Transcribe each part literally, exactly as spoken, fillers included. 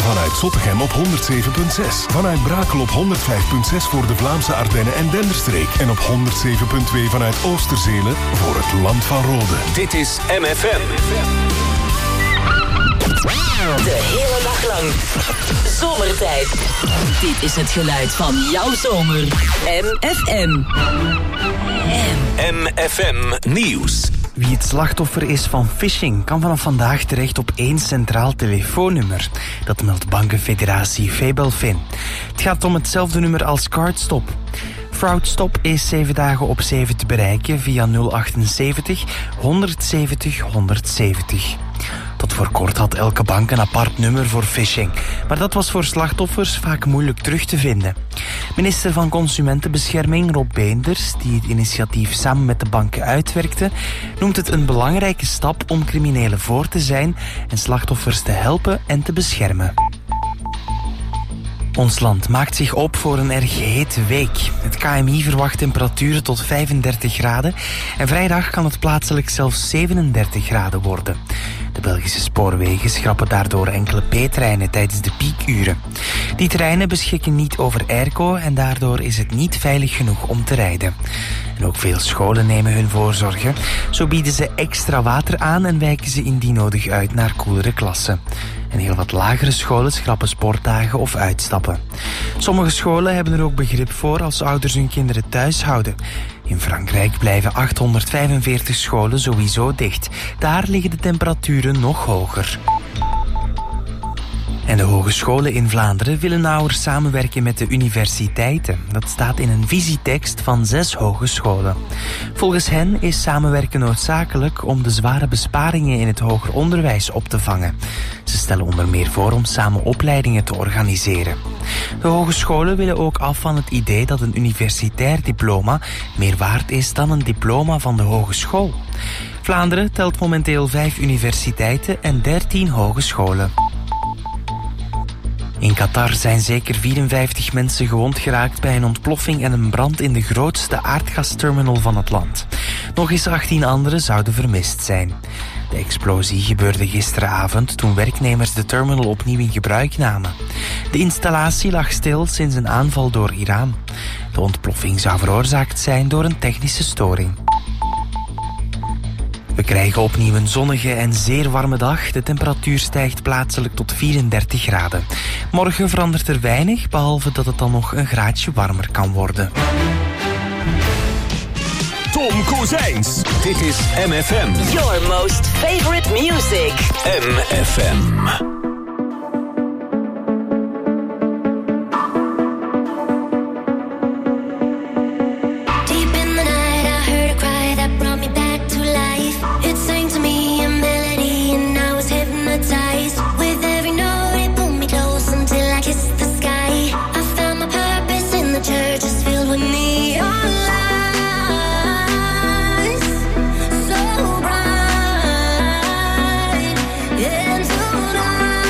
Vanuit Zottegem op honderd zeven komma zes. Vanuit Brakel op honderd vijf komma zes voor de Vlaamse Ardennen en Denderstreek. En op honderd zeven komma twee vanuit Oosterzelen voor het Land van Rode. Dit is M F M. De hele dag lang. Zomertijd. Dit is het geluid van jouw zomer. M F M. M F M Nieuws. Wie het slachtoffer is van phishing kan vanaf vandaag terecht op één centraal telefoonnummer. Dat meldt bankenfederatie Febelfin. Het gaat om hetzelfde nummer als Cardstop. Fraudstop is zeven dagen op zeven te bereiken via nul achtenzeventig honderdzeventig honderdzeventig. Tot voor kort had elke bank een apart nummer voor phishing, maar dat was voor slachtoffers vaak moeilijk terug te vinden. Minister van Consumentenbescherming Rob Beenders, die het initiatief samen met de banken uitwerkte, noemt het een belangrijke stap om criminelen voor te zijn en slachtoffers te helpen en te beschermen. Ons land maakt zich op voor een erg hete week. Het K M I verwacht temperaturen tot vijfendertig graden en vrijdag kan het plaatselijk zelfs zevenendertig graden worden. De Belgische spoorwegen schrappen daardoor enkele P-treinen tijdens de piekuren. Die treinen beschikken niet over airco en daardoor is het niet veilig genoeg om te rijden. En ook veel scholen nemen hun voorzorgen. Zo bieden ze extra water aan en wijken ze indien nodig uit naar koelere klassen. En heel wat lagere scholen schrappen sportdagen of uitstappen. Sommige scholen hebben er ook begrip voor als ouders hun kinderen thuis houden. In Frankrijk blijven achthonderdvijfenveertig scholen sowieso dicht. Daar liggen de temperaturen nog hoger. En de hogescholen in Vlaanderen willen nauwer samenwerken met de universiteiten. Dat staat in een visietekst van zes hogescholen. Volgens hen is samenwerken noodzakelijk om de zware besparingen in het hoger onderwijs op te vangen. Ze stellen onder meer voor om samen opleidingen te organiseren. De hogescholen willen ook af van het idee dat een universitair diploma meer waard is dan een diploma van de hogeschool. Vlaanderen telt momenteel vijf universiteiten en dertien hogescholen. In Qatar zijn zeker vierenvijftig mensen gewond geraakt bij een ontploffing en een brand in de grootste aardgasterminal van het land. Nog eens achttien anderen zouden vermist zijn. De explosie gebeurde gisteravond toen werknemers de terminal opnieuw in gebruik namen. De installatie lag stil sinds een aanval door Iran. De ontploffing zou veroorzaakt zijn door een technische storing. We krijgen opnieuw een zonnige en zeer warme dag. De temperatuur stijgt plaatselijk tot vierendertig graden. Morgen verandert er weinig, behalve dat het dan nog een graadje warmer kan worden. Tom Kozijns. Dit is M F M. Your most favorite music. M F M. So bright, and tonight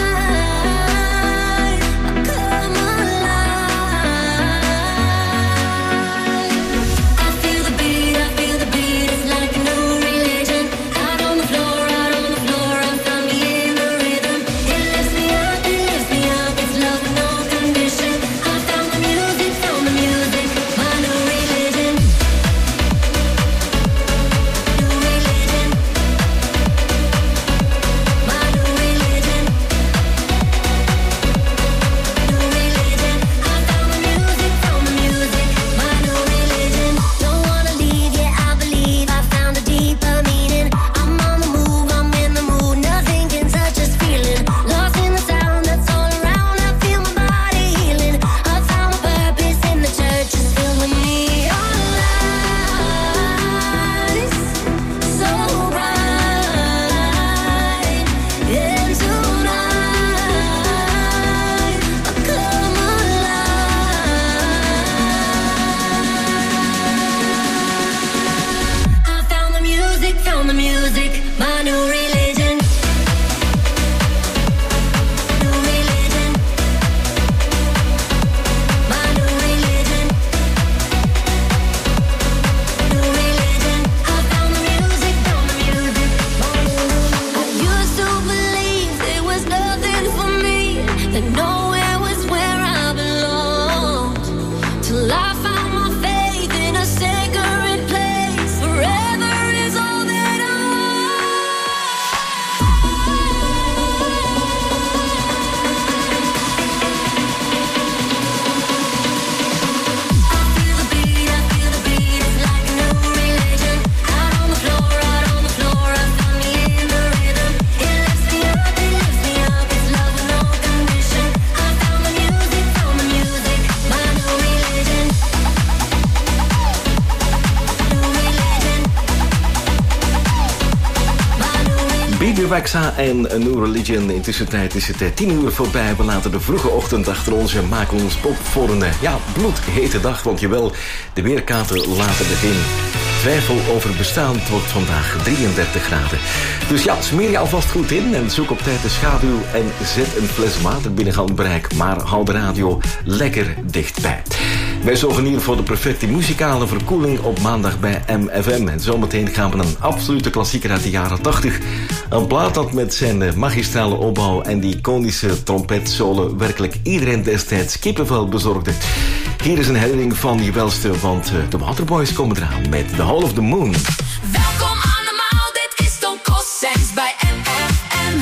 Wexa en A New Religion. Intussen tijd is het tien uur voorbij. We laten de vroege ochtend achter ons en maken ons op voor een ja, bloedhete dag. Want jawel, de weerkaarten laten beginnen. Twijfel over bestaan. Het wordt vandaag drieëndertig graden. Dus ja, smeer je alvast goed in en zoek op tijd de schaduw en zet een fles water binnen handbereik. Maar hou de radio lekker dichtbij. Wij zorgen hier voor de perfecte muzikale verkoeling op maandag bij M F M. En zometeen gaan we een absolute klassieker uit de jaren tachtig. Een plaat dat met zijn magistrale opbouw en die iconische trompetsolo werkelijk iedereen destijds kippenvel bezorgde. Hier is een herinnering van je welste, want de Waterboys komen eraan met The Hall of the Moon. Welkom allemaal, dit is Stone Cold Saints bij M F M.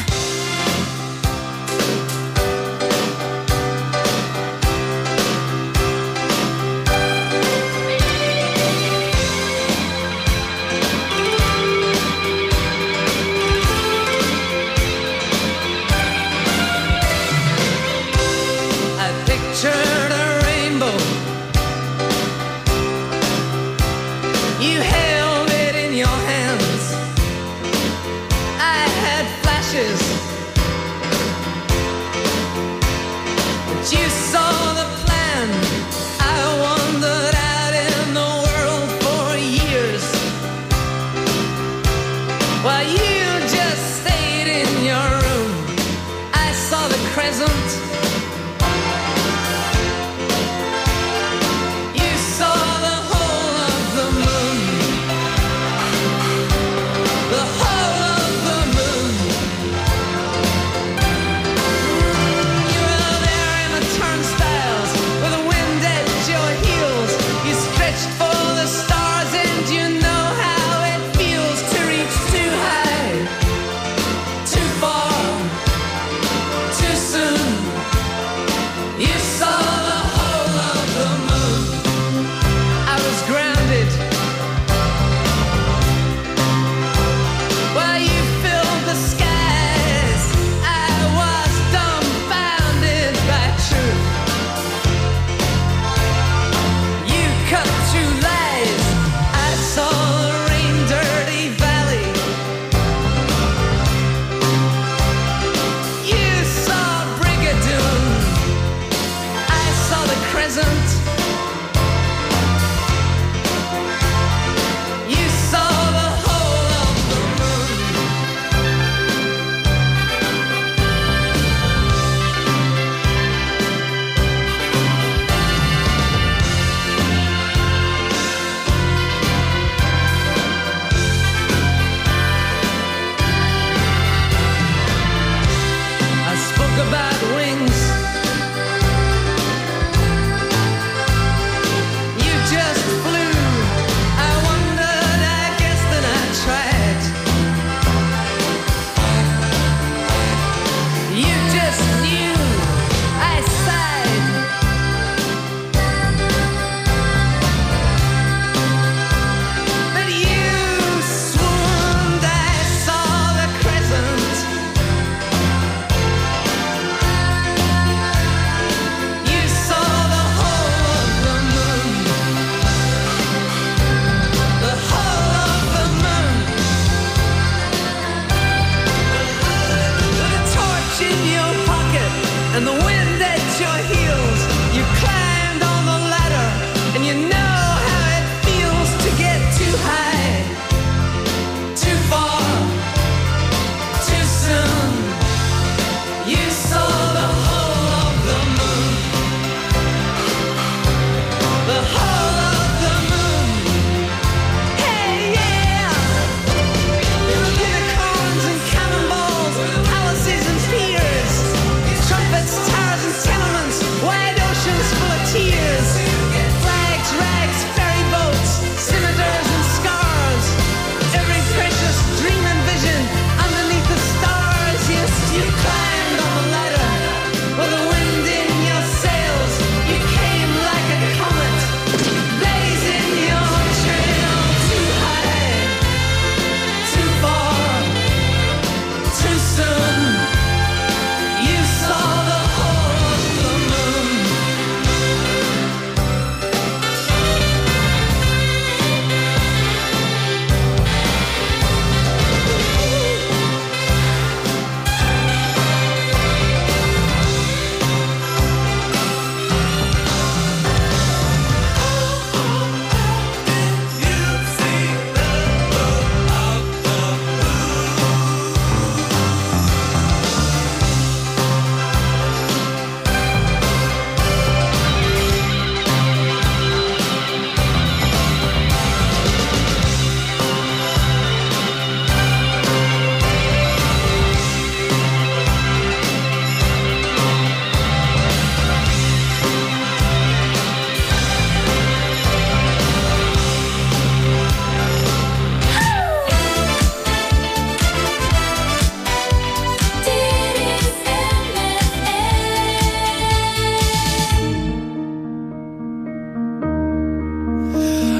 Soon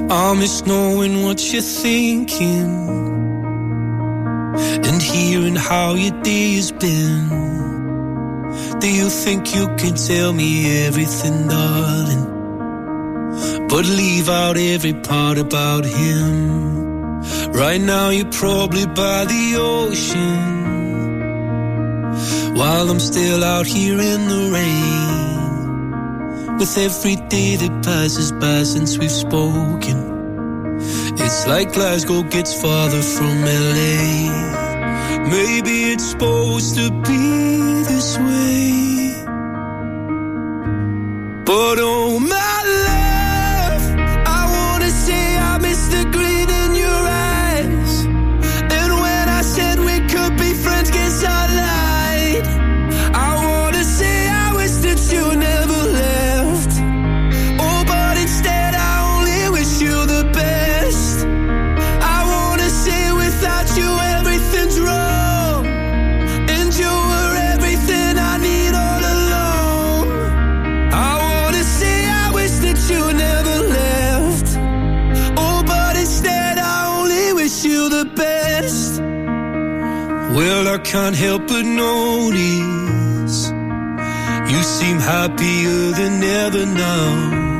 I miss knowing what you're thinking and hearing how your day has been. Do you think you can tell me everything, darling, but leave out every part about him? Right now you're probably by the ocean, while I'm still out here in the rain. With every day that passes by since we've spoken, it's like Glasgow gets farther from L A. Maybe it's supposed to be this way, but oh my love, I wanna say I miss the green in your eyes. And when I said we could be friends, guess I lied. I wanna say I wish that you never left. Oh, but instead I only wish you the best. I wanna say without you everything's wrong, and you were everything I need all along. I wanna say I wish that you never left. Oh, but instead I only wish you the best. Well, I can't help but notice you seem happier than ever now.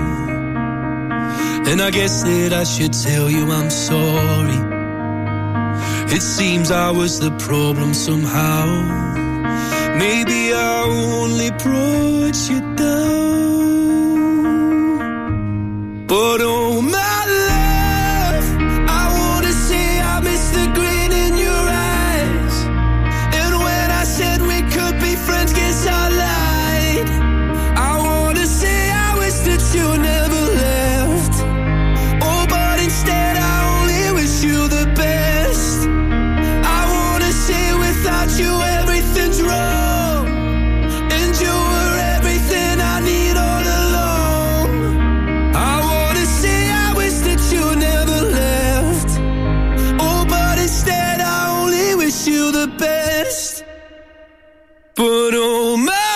And I guess that I should tell you I'm sorry. It seems I was the problem somehow. Maybe I only brought you down. But oh my love, I wanna say I miss the green in your eyes. And when I said we could be friends, guess I lied. I wanna say I wish that you never left. Oh, but instead I only wish you the best. I wanna say without you everything's wrong, and you were everything I need all along. I wanna say I wish that you never left. Oh, but instead I only wish you the best. But oh my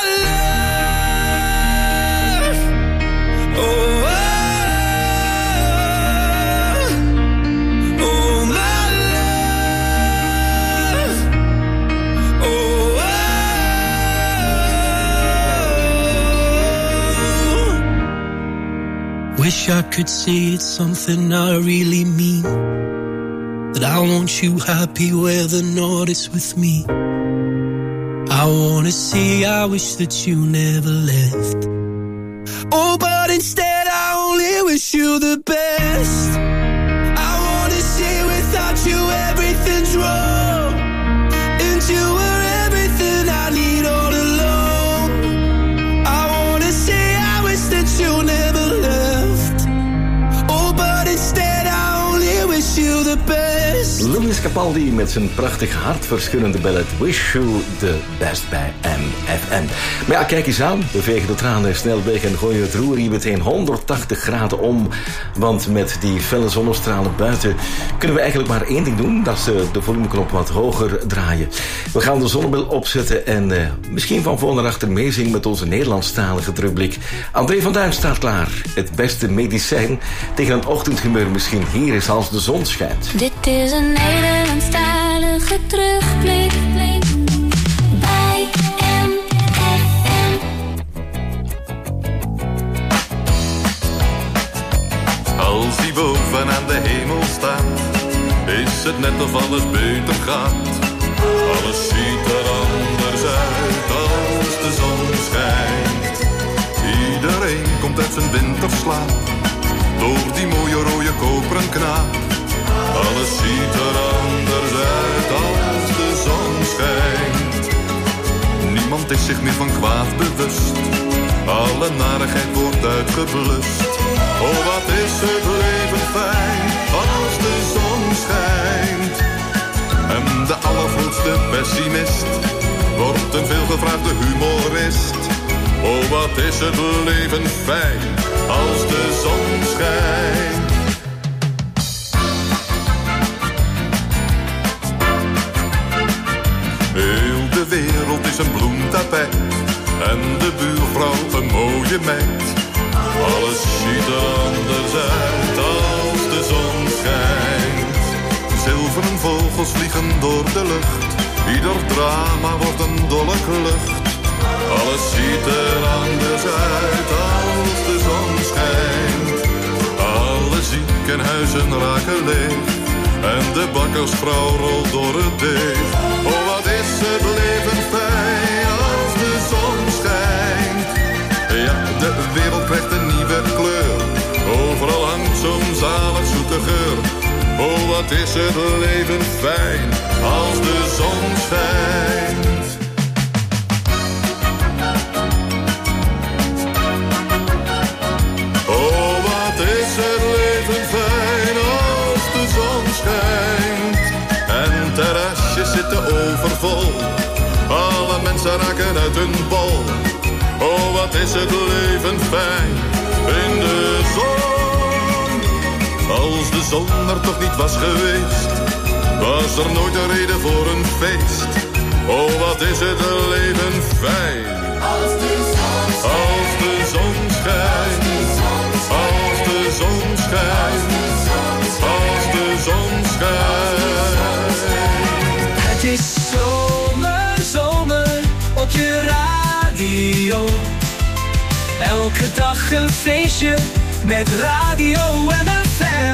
love, oh, oh, oh my love, oh, oh. Wish I could say it's something I really mean, that I want you happy whether or not it's with me. I wanna say I wish that you never left. Oh, but instead I only wish you the best. I wanna say without you everything's wrong, and you were everything I need all along. I wanna say I wish that you never left. Oh, but instead I only wish you the best. Louis Capaldi met zijn prachtig hartverscheurende ballad Wish You the Best bij M F M. Maar ja, kijk eens aan. We vegen de tranen snel weg en gooien het roer hier meteen honderdtachtig graden om. Want met die felle zonnestralen buiten kunnen we eigenlijk maar één ding doen. Dat is de volumeknop wat hoger draaien. We gaan de zonnebril opzetten en uh, misschien van voor naar achter meezingen met onze Nederlandstalige terugblik. André van Duin staat klaar. Het beste medicijn tegen een ochtendhumeur misschien. Hier is Als de zon schijnt. Dit is een Nederlandstalige terugblik bij M F M. Als die boven aan de hemel staat, is het net of alles beter gaat. Alles ziet er anders uit als de zon schijnt. Iedereen komt uit zijn winterslaap, door die mooie rode koperen knaap. Alles ziet er anders uit als de zon schijnt. Niemand is zich meer van kwaad bewust, alle narigheid wordt uitgeblust. Oh, wat is het leven fijn als de zon schijnt. En de allergrootste pessimist wordt een veelgevraagde humorist. Oh, wat is het leven fijn als de zon schijnt. Heel de wereld is een bloemtapijt en de buurvrouw een mooie meid. Alles ziet er anders uit als vogels vliegen door de lucht. Ieder drama wordt een dolle klucht. Alles ziet er anders uit als de zon schijnt. Alle ziekenhuizen raken leeg en de bakkersvrouw rolt door het deeg. Oh, wat is het leven fijn als de zon schijnt. Ja, de wereld krijgt een nieuwe kleur. Overal hangt zo'n zalig zoete geur. Oh, wat is het leven fijn als de zon schijnt. Oh, wat is het leven fijn als de zon schijnt. En terrasjes zitten overvol. Alle mensen raken uit hun bol. Oh, wat is het leven fijn in de zon. Als de zon er toch niet was geweest, was er nooit een reden voor een feest. Oh, wat is het leven fijn. Als de zon schijnt. Als de zon schijnt. Als de zon schijnt. Als de zon schijnt. Het is zomer, zomer op je radio. Elke dag een feestje met Radio M F M.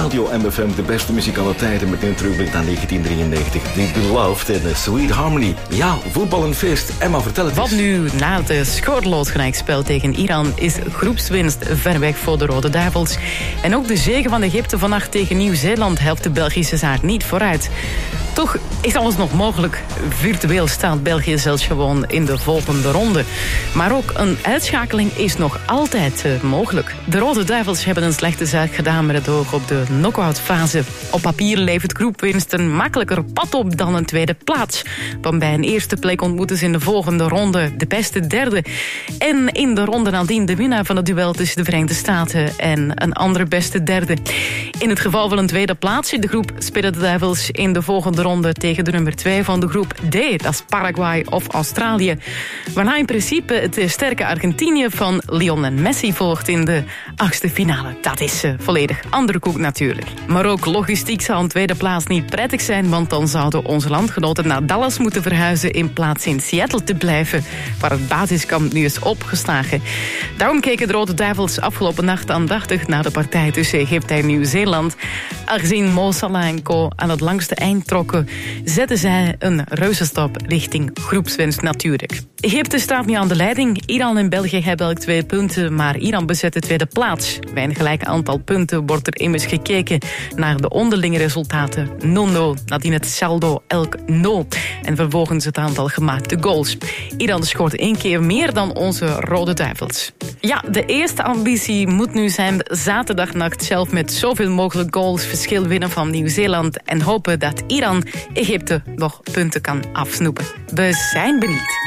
Radio M F M, de beste muziek aller tijden. Met een terugblik naar negentien drieënnegentig. The Beloved en Sweet Harmony. Ja, voetbal en feest. Emma, vertel het eens. Wat nu na het scoorloos gelijkspel tegen Iran is groepswinst ver weg voor de Rode Duivels. En ook de zege van Egypte vannacht tegen Nieuw-Zeeland helpt de Belgische zaak niet vooruit. Toch is alles nog mogelijk. Virtueel staat België zelfs gewoon in de volgende ronde. Maar ook een uitschakeling is nog altijd uh, mogelijk. De Rode Duivels hebben een slechte zaak gedaan met het oog op de knock-out fase. Op papier levert groepwinst een makkelijker pad op dan een tweede plaats. Want bij een eerste plek ontmoeten ze in de volgende ronde de beste derde. En in de ronde nadien de winnaar van het duel tussen de Verenigde Staten en een andere beste derde. In het geval van een tweede plaats in de groep spelen de Duivels in de volgende ronde tegen de nummer twee van de groep D. Dat is Paraguay of Australië. Waarna in principe het sterke Argentinië van Lionel en Messi volgt in de achtste finale. Dat is uh, volledig andere koek natuurlijk. Maar ook logistiek zou een tweede plaats niet prettig zijn, want dan zouden onze landgenoten naar Dallas moeten verhuizen in plaats in Seattle te blijven, waar het basiskamp nu is opgeslagen. Daarom keken de Rode Duivels afgelopen nacht aandachtig naar de partij tussen Egypte en Nieuw-Zeeland. Aangezien Mo Salah en co aan het langste eind trokken, zetten zij een reuzenstap richting groepswinst natuurlijk. Egypte staat nu aan de leiding. Iran en België hebben elk twee punten, maar Iran bezet de tweede plaats. Bij een gelijk aantal punten wordt er immers gekeken naar de onderlinge resultaten. nul nul, nadien het saldo elk nul. En vervolgens het aantal gemaakte goals. Iran scoort één keer meer dan onze Rode Duivels. Ja, de eerste ambitie moet nu zijn zaterdagnacht zelf met zoveel mogelijk goals verschil winnen van Nieuw-Zeeland en hopen dat Iran Egypte nog punten kan afsnoepen. We zijn benieuwd.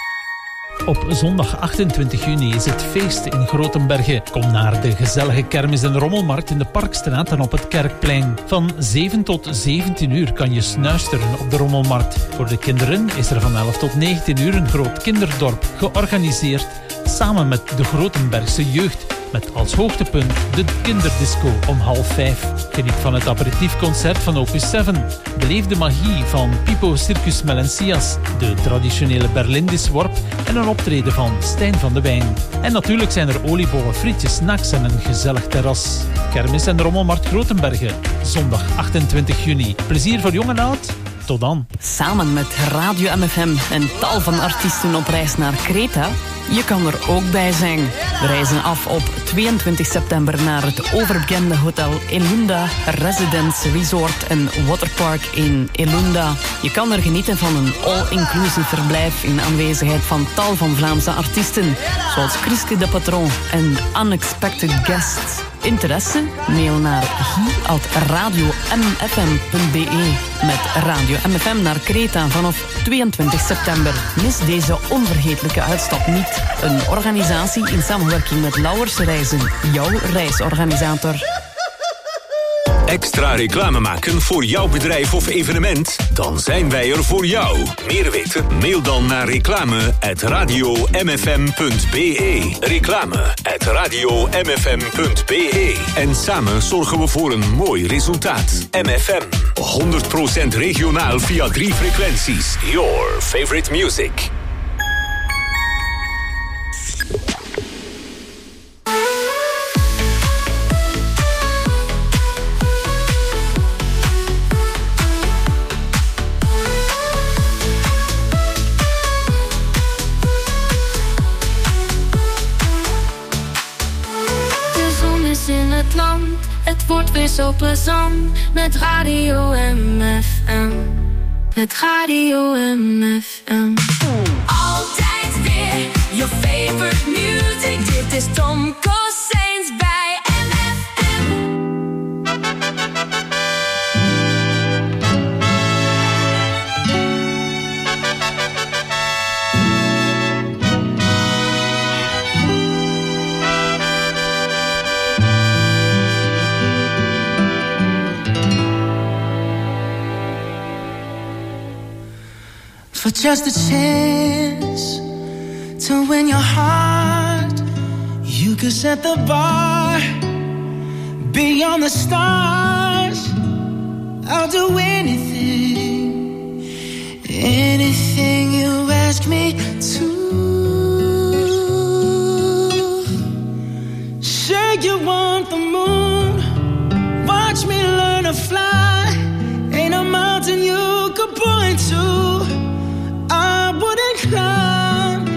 Op zondag achtentwintig juni is het feest in Grotenbergen. Kom naar de gezellige kermis- en rommelmarkt in de Parkstraat en op het Kerkplein. Van zeven tot zeventien uur kan je snuisteren op de rommelmarkt. Voor de kinderen is er van elf tot negentien uur een groot kinderdorp georganiseerd samen met de Grotenbergse jeugd. Met als hoogtepunt de kinderdisco om half vijf. Geniet van het aperitiefconcert van Opus zeven. Beleef de magie van Pipo Circus Melencias, de traditionele Berlindisworp en een optreden van Stijn van de Wijn. En natuurlijk zijn er oliebollen, frietjes, snacks en een gezellig terras. Kermis en Rommelmarkt Grotenbergen, zondag achtentwintig juni. Plezier voor jong en oud. Tot dan. Samen met Radio M F M en tal van artiesten op reis naar Kreta. Je kan er ook bij zijn. We reizen af op tweeëntwintig september naar het overbekende hotel Elunda Residence Resort en Waterpark in Elunda. Je kan er genieten van een all-inclusive verblijf in aanwezigheid van tal van Vlaamse artiesten, zoals Chriske de Patron en Unexpected Guests. Interesse? Mail naar guy at radio m f m punt b e met Radio M F M naar Kreta vanaf tweeëntwintig september. Mis deze onvergetelijke uitstap niet. Een organisatie in samenwerking met Lauwers Reizen, jouw reisorganisator. Extra reclame maken voor jouw bedrijf of evenement? Dan zijn wij er voor jou. Meer weten? Mail dan naar reclame at radio m f m punt b e. Reclame at radio m f m punt b e. En samen zorgen we voor een mooi resultaat. M F M, honderd procent regionaal via drie frequenties. Your favorite music. Het wordt weer zo plezant met Radio M F M. Met Radio M F M. Altijd weer your favorite music. Dit is Tom Cossijns bij M F M. For just a chance to win your heart, you could set the bar beyond the stars. I'll do anything, anything you ask me to. Say you want the moon, watch me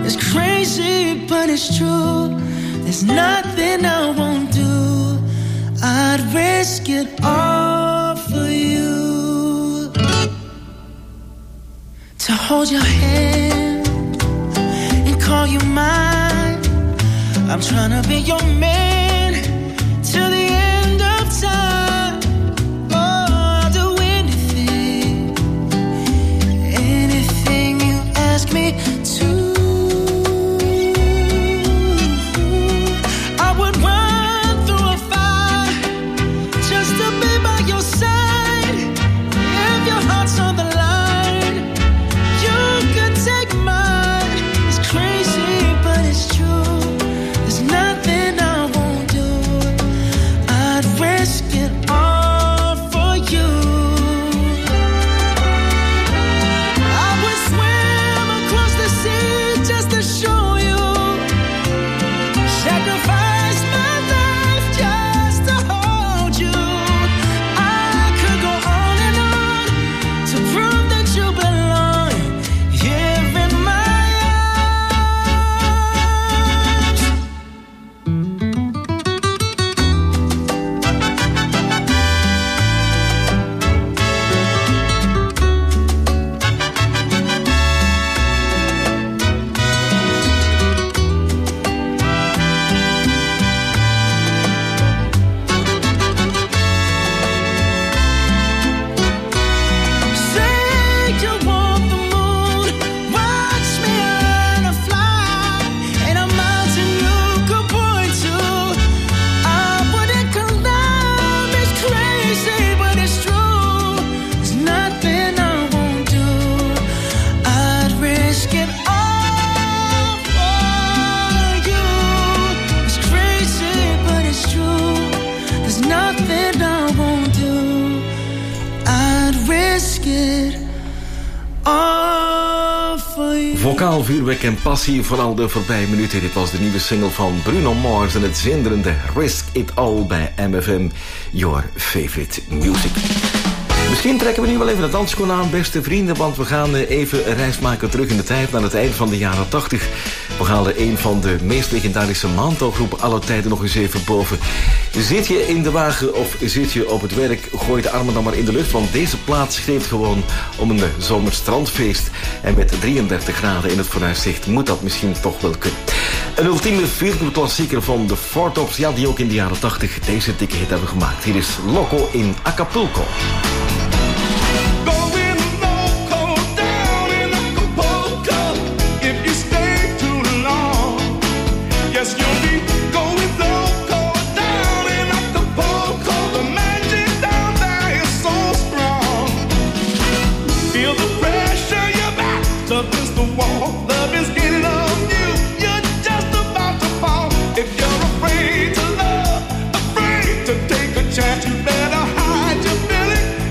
It's crazy, but it's true. There's nothing I won't do. I'd risk it all for you. To hold your hand and call you mine. I'm trying to be your man till the end of time. Oh, I'll do anything, anything you ask me to. I would run through a fire just to be by your side. If your heart's on the line, you could take mine. It's crazy, but it's true. There's nothing I won't do. I'd risk it all for you. I would swim across the sea just to show you. Sacrifice my life just to hold you. I could go on and on to prove that you belong here in my arms. Say you want the moon, watch me learn to fly. Ain't a mountain you could point to I wouldn't climb. It's crazy, but it's true. There's nothing I won't do. I'd risk it all for you. It's crazy, but it's true. There's nothing I won't do. I'd risk it all for you. Vocaal vuurwerk en passie, vooral de voorbije minuten. Dit was de nieuwe single van Bruno Mars en het zinderende Risk It All bij M F M, your favorite music. Misschien trekken we nu wel even het dansschoen aan, beste vrienden, want we gaan even een reis maken terug in de tijd naar het eind van de jaren tachtig. We halen een van de meest legendarische mantelgroepen aller tijden nog eens even boven. Zit je in de wagen of zit je op het werk, gooi de armen dan maar in de lucht, want deze plaat schreef gewoon om een zomerstrandfeest. En met drieëndertig graden in het vooruitzicht moet dat misschien toch wel kunnen. Een ultieme feelgood-klassieker van de Four Tops, ja, die ook in de jaren tachtig deze dikke hit hebben gemaakt. Hier is Loco in Acapulco. Chance, you better hide your feeling.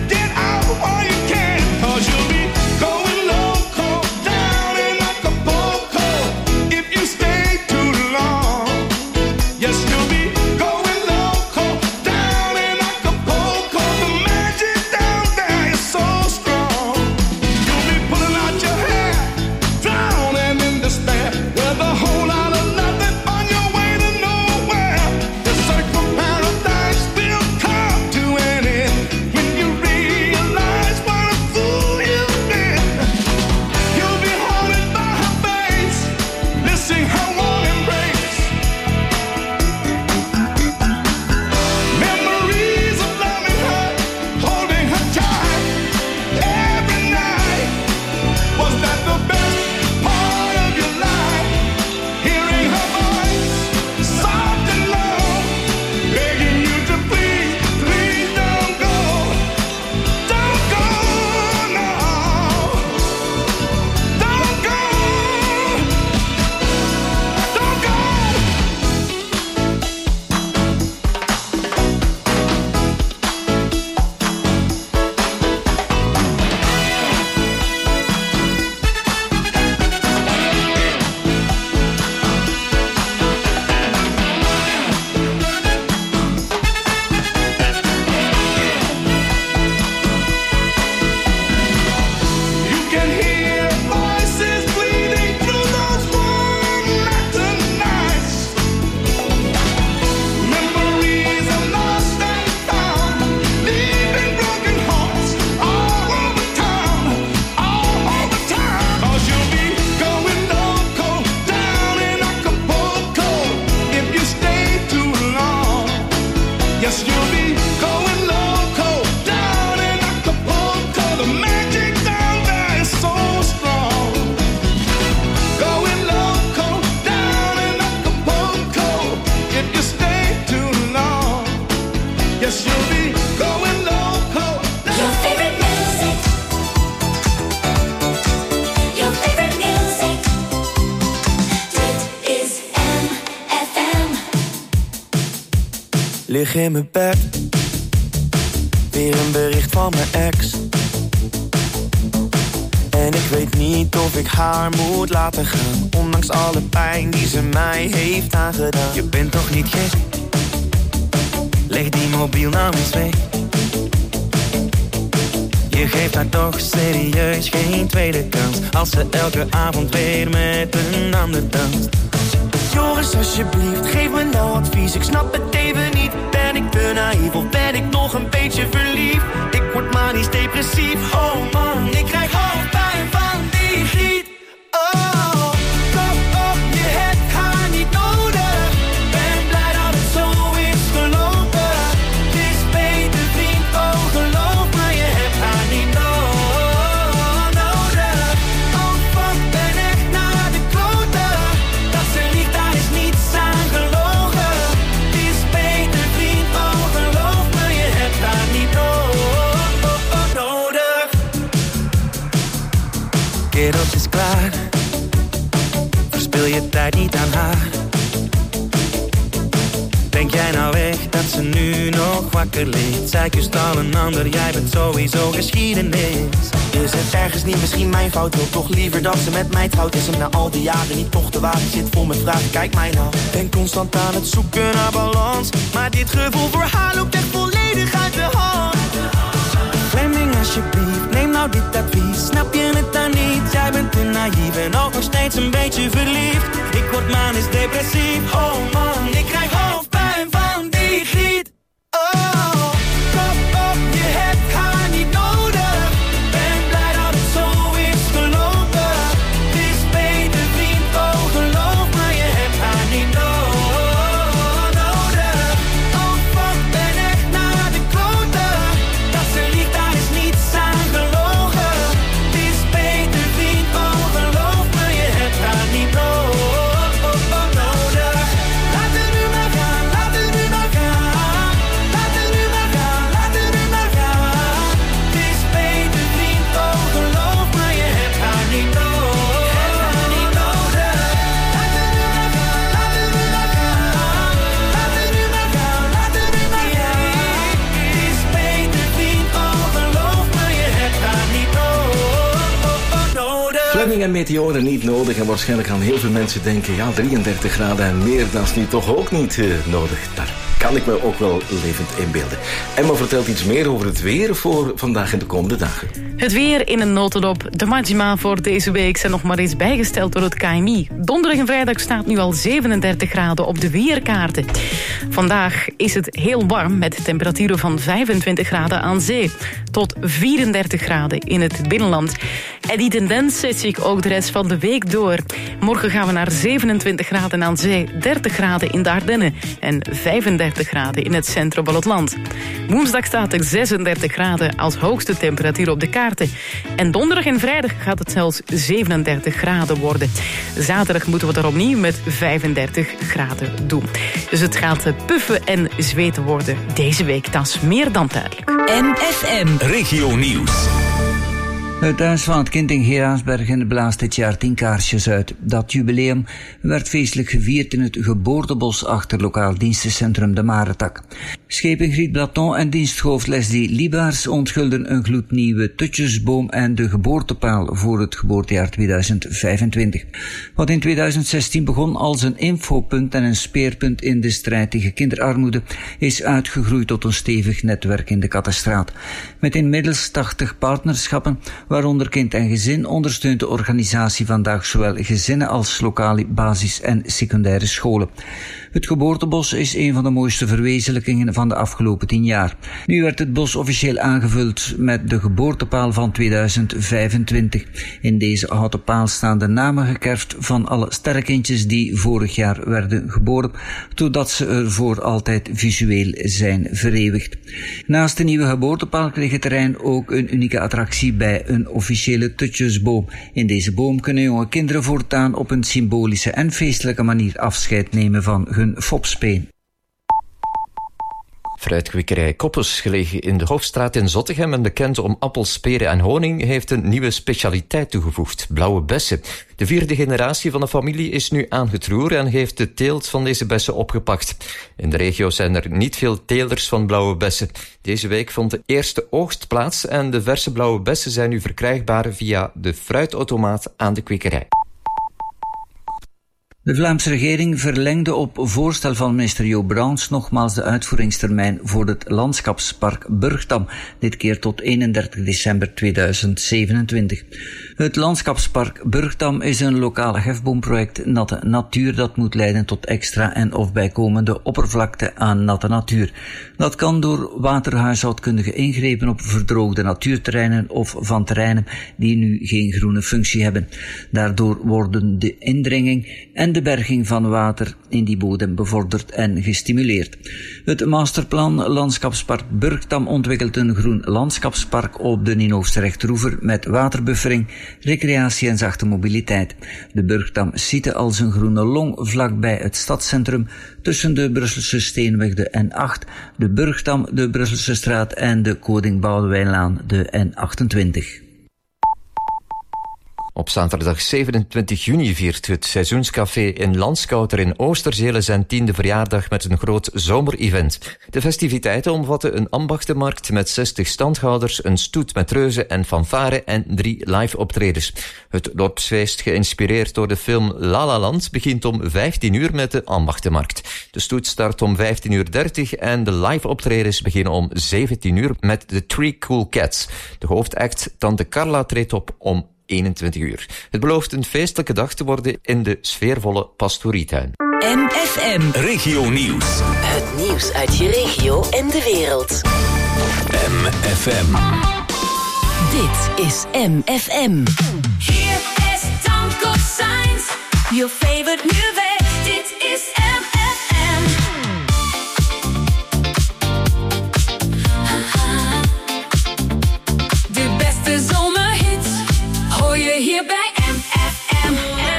lig in mijn bed. Weer een bericht van mijn ex. En ik weet niet of ik haar moet laten gaan, ondanks alle pijn die ze mij heeft aangedaan. Je bent toch niet gek? Leg die mobiel nou eens weg. Je geeft haar toch serieus geen tweede kans, als ze elke avond weer met een ander danst. Joris, alsjeblieft, geef me nou advies. Ik snap het even niet. Ben ik te naïef of ben ik nog een beetje verliefd? Ik word manisch depressief. Oh man, ik krijg hoofdpijn van die giet. Oh, kom op, je hebt haar niet nodig. Ben blij dat het zo is gelopen. Het is beter vriend, oh geloof me, je hebt haar niet no- nodig. Oh fuck, ben echt naar de kloten. Dat ze liegt, daar is niets aan gelogen. Het is beter vriend, oh geloof me, je hebt haar niet no- nodig. Kerels is klaar, verspil je tijd niet aan haar. Denk jij nou echt dat ze nu nog wakker ligt? Zij kust al een ander, jij bent sowieso geschiedenis. Is het ergens niet misschien mijn fout? Wil toch liever dat ze met mij trouwt? Is hem na al die jaren niet toch te wagen? Zit vol met vragen, kijk mij nou. Ben constant aan het zoeken naar balans, maar dit gevoel voor haar loopt echt volledig uit de hand. Fleming, alsjeblieft, neem nou dit advies. Snap je het dan niet? Jij bent te naïef en ook nog steeds een beetje verliefd. Ik word manisch depressief. Oh man, ik krijg hoofdpijn van die giet. Oh, kom op, je hebt haar niet nodig. Ben blij dat het zo is gelopen. Het is beter vriend, oh geloof me, je hebt haar niet no- nodig. Oh fuck, ben echt naar de kloten. Dat ze liegt, daar is niets aan gelogen. Het is beter vriend, oh geloof me, je hebt haar niet no- nodig. Laat het nu maar gaan, laat het nu maar gaan. Laat het nu maar gaan, laat het nu maar gaan. Het is beter vriend, oh geloof me, je hebt haar niet no- niet nodig. Laat het nu maar gaan, laat het nu maar gaan. Laat het nu maar gaan, laat het nu maar gaan. Het is beter vriend, oh geloof me, je hebt haar niet no- nodig. Fleming en meteoren niet nodig. En waarschijnlijk gaan heel veel mensen denken, ja, drieëndertig graden en meer, dat is nu toch ook niet uh, nodig. Daar kan ik me ook wel levend inbeelden. Emma vertelt iets meer over het weer voor vandaag en de komende dagen. Het weer in een notendop. De maxima voor deze week zijn nog maar eens bijgesteld door het K M I. Donderdag en vrijdag staat nu al zevenendertig graden op de weerkaarten. Vandaag is het heel warm met temperaturen van vijfentwintig graden aan zee tot vierendertig graden in het binnenland. En die tendens zet zich ook de rest van de week door. Morgen gaan we naar zevenentwintig graden aan zee, dertig graden in de Ardennen en vijfendertig graden in het centrum van het land. Woensdag staat er zesendertig graden als hoogste temperatuur op de kaarten. En donderdag en vrijdag gaat het zelfs zevenendertig graden worden. Zaterdag moeten we er opnieuw met vijfendertig graden doen. Dus het gaat puffen en zweten worden deze week. Dat is meer dan duidelijk. M F M Regio Nieuws. Het Huis van het Kind in Geraardsbergen blaast dit jaar tien kaarsjes uit. Dat jubileum werd feestelijk gevierd in het geboortebos achter lokaal dienstencentrum De Maretak. Schepen Griet Blaton en diensthoofd Leslie Liebaars onthulden een gloednieuwe tutjesboom en de geboortepaal voor het geboortejaar tweeduizend vijfentwintig. Wat in tweeduizend zestien begon als een infopunt en een speerpunt in de strijd tegen kinderarmoede, is uitgegroeid tot een stevig netwerk in de Kattenstraat. Met inmiddels tachtig partnerschappen, waaronder Kind en Gezin, ondersteunt de organisatie vandaag zowel gezinnen als lokale basis- en secundaire scholen. Het geboortebos is een van de mooiste verwezenlijkingen van de afgelopen tien jaar. Nu werd het bos officieel aangevuld met de geboortepaal van tweeduizend vijfentwintig. In deze houten paal staan de namen gekerfd van alle sterrenkindjes die vorig jaar werden geboren, totdat ze er voor altijd visueel zijn vereeuwigd. Naast de nieuwe geboortepaal kreeg het terrein ook een unieke attractie bij een officiële tutjesboom. In deze boom kunnen jonge kinderen voortaan op een symbolische en feestelijke manier afscheid nemen van hun fopspeen. Fruitkwekerij Koppes, gelegen in de Hofstraat in Zottegem en bekend om appels, peren en honing, heeft een nieuwe specialiteit toegevoegd: blauwe bessen. De vierde generatie van de familie is nu aan het roer en heeft de teelt van deze bessen opgepakt. In de regio zijn er niet veel telers van blauwe bessen. Deze week vond de eerste oogst plaats en de verse blauwe bessen zijn nu verkrijgbaar via de fruitautomaat aan de kwekerij. De Vlaamse regering verlengde op voorstel van minister Jo Browns nogmaals de uitvoeringstermijn voor het landschapspark Burgdam, dit keer tot eenendertig december tweeduizend zevenentwintig. Het landschapspark Burgdam is een lokaal hefboomproject natte natuur dat moet leiden tot extra en of bijkomende oppervlakte aan natte natuur. Dat kan door waterhuishoudkundige ingrepen op verdroogde natuurterreinen of van terreinen die nu geen groene functie hebben. Daardoor worden de indringing en de berging van water in die bodem bevorderd en gestimuleerd. Het masterplan Landschapspark Burgdam ontwikkelt een groen landschapspark op de Ninhoofdstrecht-Roever met waterbuffering, recreatie en zachte mobiliteit. De Burgdam ziet als een groene long vlakbij het stadscentrum tussen de Brusselse Steenweg, de N acht, de Burgdam, de Brusselse Straat en de Koning Boudewijnlaan, de N achtentwintig. Op zaterdag zevenentwintig juni viert het Seizoenscafé in Landskouter in Oosterzele zijn tiende verjaardag met een groot zomerevent. De festiviteiten omvatten een ambachtenmarkt met zestig standhouders, een stoet met reuzen en fanfare en drie live optredens. Het dorpsfeest, geïnspireerd door de film La La Land, begint om vijftien uur met de ambachtenmarkt. De stoet start om vijftien uur dertig en de live optredens beginnen om zeventien uur met de Three Cool Cats. De hoofdact, Tante Carla, treedt op om eenentwintig uur. Het belooft een feestelijke dag te worden in de sfeervolle pastorietuin. M F M. Regio Nieuws. Het nieuws uit je regio en de wereld. M F M. Dit is M F M. Hier is Tom Cossijns, your favorite music. Dit is M F M. De beste zomerhits hoor je hier bij M F M.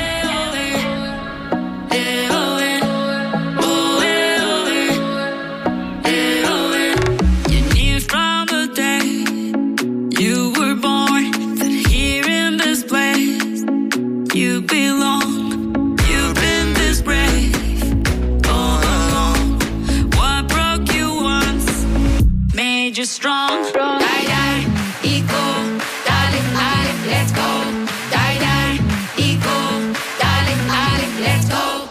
You knew from the day you were born that here in this place you belong. You've been this brave all along. What broke you once made you strong. Die, die, equal, darling, darling, let's go. Die, die, equal, darling, darling, let's go.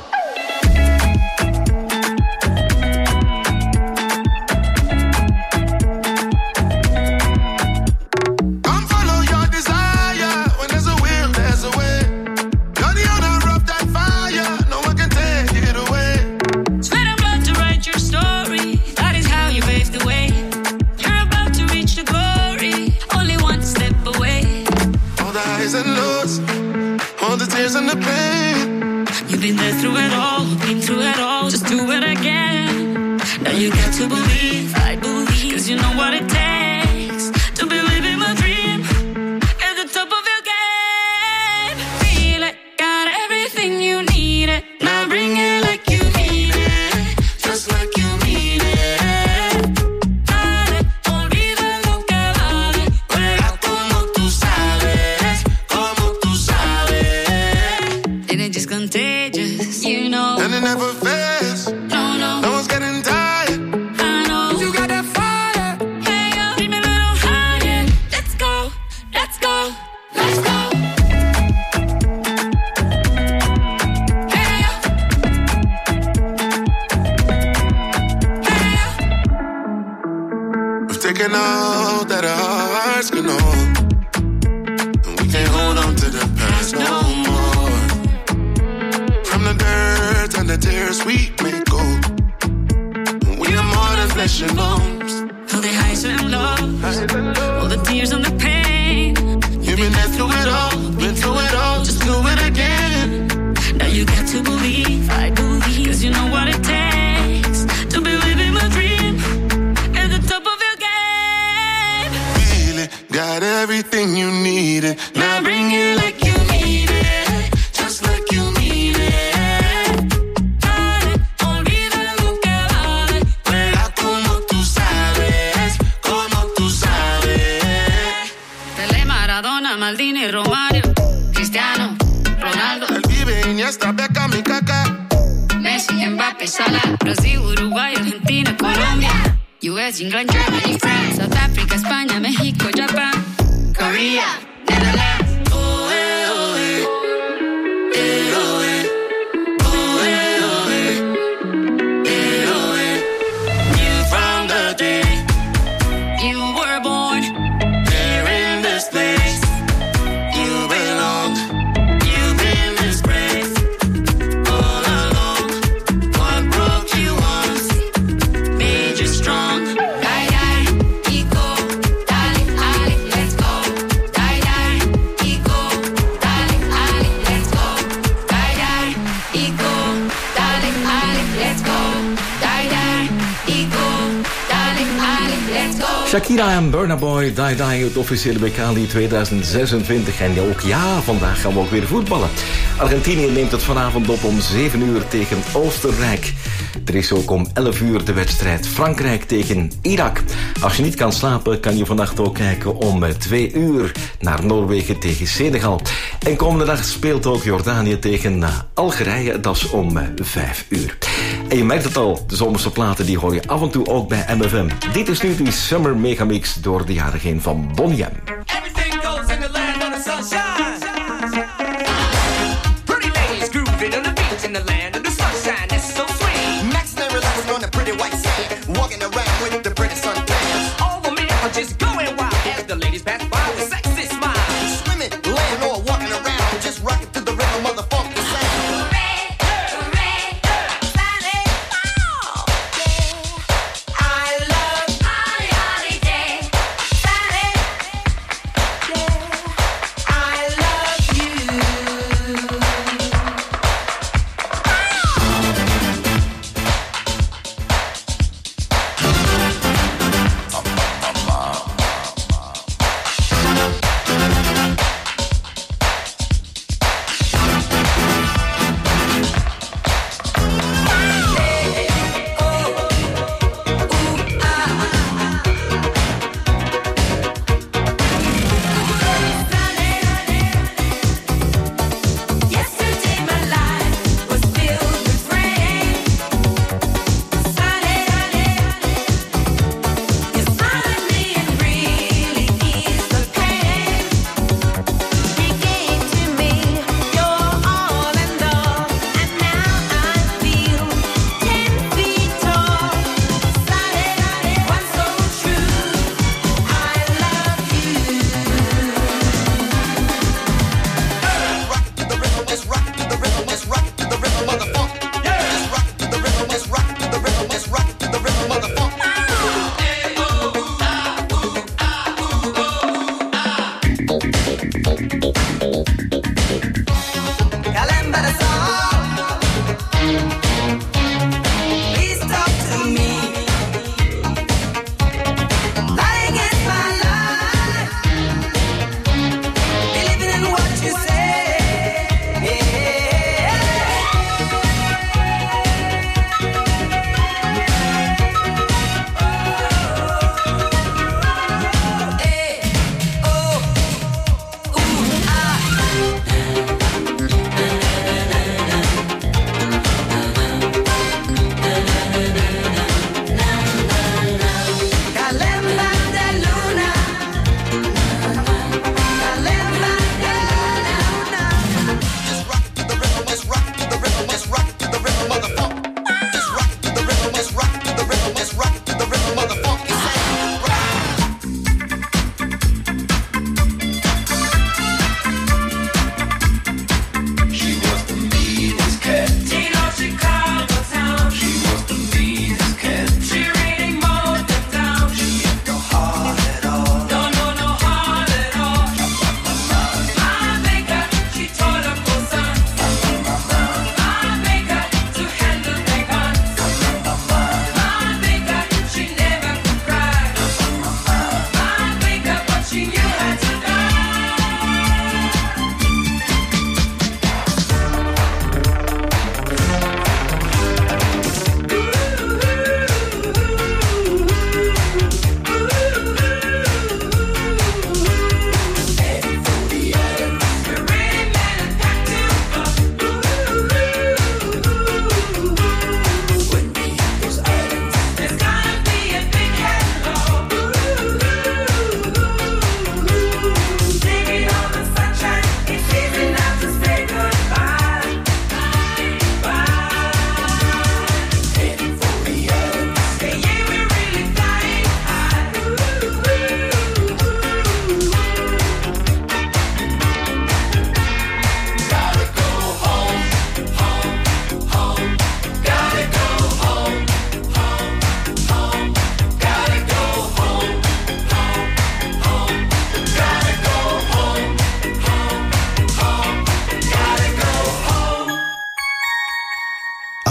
Come follow your desire. When there's a will, there's a way. You're the owner of that fire. No one can take it away. Sweat and blood to write your story. That is how you paved the way. You're about to reach the glory. Only one step away. All the highs and lows, all the tears and the pain. You've been there through it all, been through it all. Just do it again. Now you got to believe, I believe. Cause you know what it takes to be living my dream. At the top of your game. Feel it, got everything you need it. Now bring it like you need it. Just like you need it. Dale, olvida lo que vale. Juega como tú sabes, como tú sabes. And it's just contagious, you know. And it never fails. No, no. No one's getting tired. I know. You got that fire. Hey, yo, keep me a little higher. Let's go, let's go, let's go. Hey, yo. Hey, yo. We've taken all that our hearts can hold. And we can't hold on to the past no more. From the dirt and the tears we may go. We are more than flesh and bones. All the highs and lows, all the tears and the pain. You've been there through it all, been through it all. Just do it again. Now you got to believe, I believe. Cause you know what it takes to be living my dream. At the top of your game. Feel it, got everything you needed. Now bring it like you need it. Just like you need it. Dale, olvida lo que vale. Juega como tú Iniesta, Beckham y Kaká. Messi, Mbappé, Salah, Brasil, Uruguay, Argentina, Colombia, U S, England, Germany, France, South Africa, España, México, Japan, Korea, Netherlands. Oh, eh, oh, eh. Eh, oh, eh. Oh, eh, oh, eh. Eh, oh, eh. You from the day You were born here in this place. You belong. You've been disgraced all along. What broke you once made you strong. Die, die, ego, dale, ali, let's go. Die, die, ego, dale, ali, let's go. Die, die, ego, dale, ali, let's go. Die, die, ego, dale, ali, let's go. Shakira en Burna Boy, Die Die, het officiële W K-lied tweeduizend zesentwintig. En ook ja, vandaag gaan we ook weer voetballen. Argentinië neemt het vanavond op om zeven uur tegen Oostenrijk. Er is ook om elf uur de wedstrijd Frankrijk tegen Irak. Als je niet kan slapen, kan je vannacht ook kijken om twee uur naar Noorwegen tegen Senegal. En komende dag speelt ook Jordanië tegen Algerije, dat is om vijf uur. En je merkt het al, de zomerse platen die hoor je af en toe ook bij M F M. Dit is nu die Summer Megamix door de jaren heen van Bonnie M. Everything goes in the land of the sunshine. Pretty ladies grooving on the beach in the land of the sunshine. It's so sweet. Maxing and relaxing on the pretty white sand. Walking around with the pretty suntans. All the men are just going wild as the ladies pass by with sexy smiles. Swimming, laying, or walking around. Just rocking to the rhythm of the funky sound.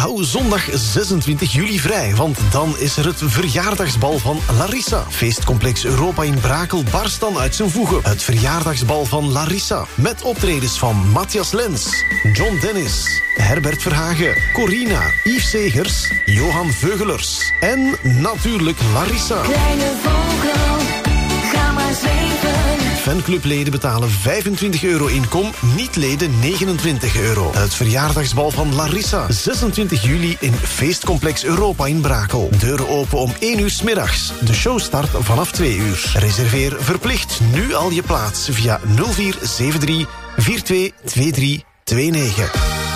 Hou zondag zesentwintig juli vrij, want dan is er het verjaardagsbal van Larissa. Feestcomplex Europa in Brakel barst dan uit zijn voegen. Het verjaardagsbal van Larissa. Met optredens van Matthias Lens, John Dennis, Herbert Verhagen, Corina, Yves Segers, Johan Veugelers en natuurlijk Larissa. Kleine vogel, ga maar zweven. Fanclubleden betalen vijfentwintig euro in kom, niet-leden negenentwintig euro. Het verjaardagsbal van Larissa, zesentwintig juli in Feestcomplex Europa in Brakel. Deuren open om één uur 's middags. De show start vanaf twee uur. Reserveer verplicht nu al je plaats via nul vier zeven drie vier twee twee drie twee negen.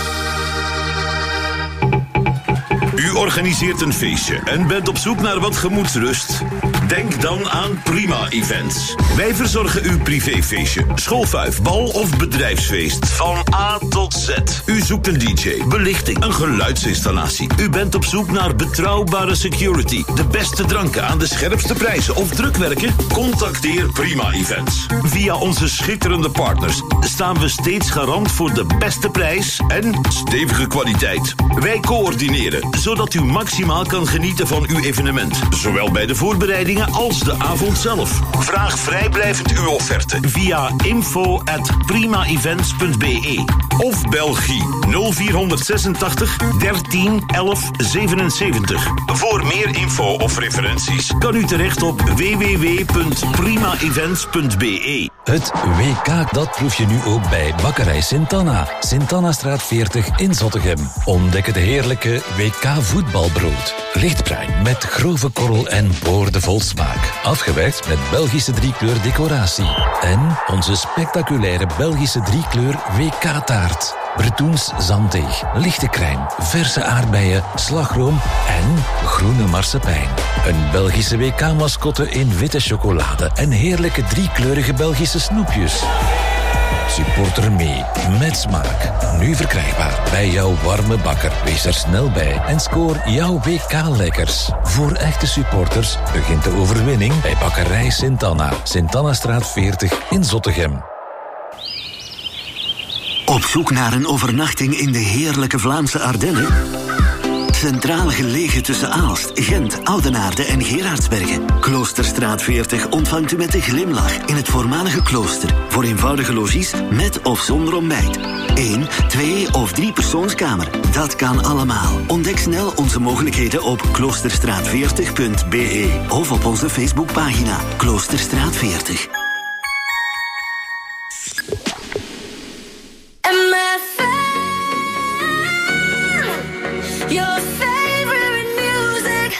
U organiseert een feestje en bent op zoek naar wat gemoedsrust? Denk dan aan Prima Events. Wij verzorgen uw privéfeestje, schoolfuif, bal of bedrijfsfeest. Van A tot Z. U zoekt een D J, belichting, een geluidsinstallatie. U bent op zoek naar betrouwbare security, de beste dranken aan de scherpste prijzen of drukwerken? Contacteer Prima Events. Via onze schitterende partners staan we steeds garant voor de beste prijs en stevige kwaliteit. Wij coördineren, zodat u maximaal kan genieten van uw evenement. Zowel bij de voorbereidingen als de avond zelf. Vraag vrijblijvend uw offerte via info at primaevents punt b e of Belgie nul vier zesentachtig dertien elf zevenenzeventig. Voor meer info of referenties kan u terecht op w w w punt primaevents punt b e. Het W K, dat proef je nu ook bij Bakkerij Sint-Anna. Sint-Anna-straat veertig in Zottegem. Ontdek het heerlijke W K voetbalbrood. Lichtbruin met grove korrel en boordevol smaak. Afgewerkt met Belgische driekleur decoratie. En onze spectaculaire Belgische driekleur W K-taart. Bretoens zanddeeg, lichte crème, verse aardbeien, slagroom en groene marsepein. Een Belgische W K-mascotte in witte chocolade en heerlijke driekleurige Belgische snoepjes. Supporter mee, met smaak. Nu verkrijgbaar bij jouw warme bakker. Wees er snel bij en scoor jouw W K-lekkers. Voor echte supporters begint de overwinning bij Bakkerij Sint-Anna. Sint-Anna-straat veertig in Zottegem. Op zoek naar een overnachting in de heerlijke Vlaamse Ardennen? Centraal gelegen tussen Aalst, Gent, Oudenaarde en Gerardsbergen. Kloosterstraat veertig ontvangt u met een glimlach in het voormalige klooster. Voor eenvoudige logies met of zonder ontbijt. Eén, twee of drie persoonskamer. Dat kan allemaal. Ontdek snel onze mogelijkheden op kloosterstraat veertig punt b e of op onze Facebookpagina Kloosterstraat veertig. M F M, your favorite music.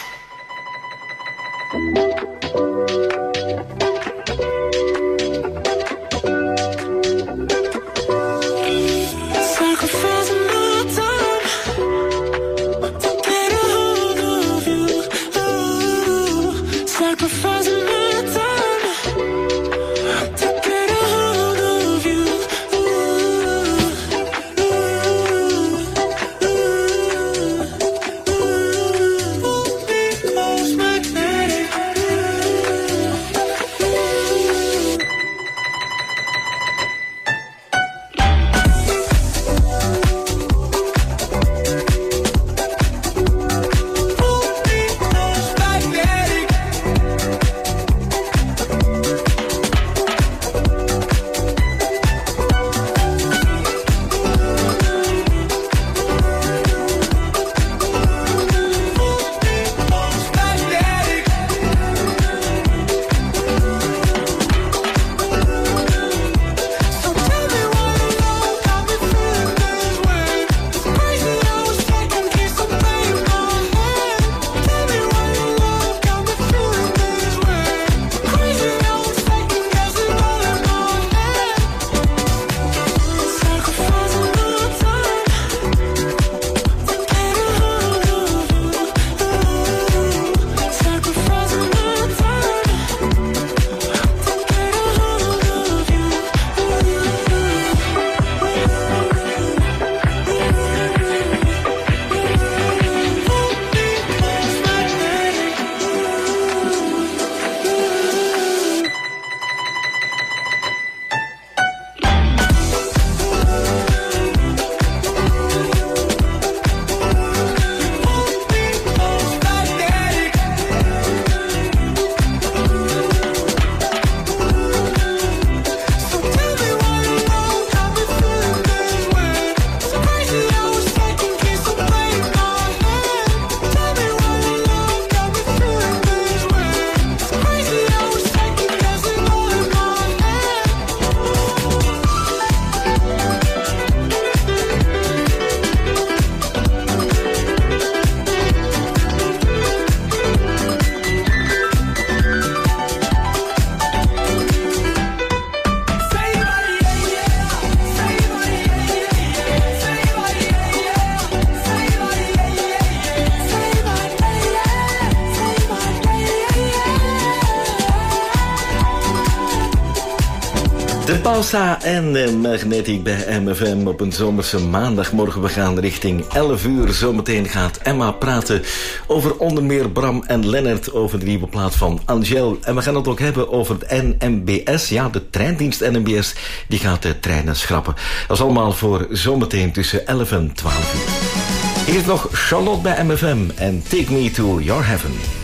Sacrificing my time to get a hold of you. Ooh, sacrificing my time to get a hold of you. Ooh, ooh, ooh, ooh. De Pausa en uh, Magnetic bij M F M op een zomerse maandagmorgen. We gaan richting elf uur. Zometeen gaat Emma praten over onder meer Bram en Lennart over de nieuwe plaat van Angel. En we gaan het ook hebben over het N M B S. Ja, de treindienst N M B S die gaat de treinen schrappen. Dat is allemaal voor zometeen tussen elf en twaalf uur. Hier is nog Charlotte bij M F M en Take Me to Your Heaven.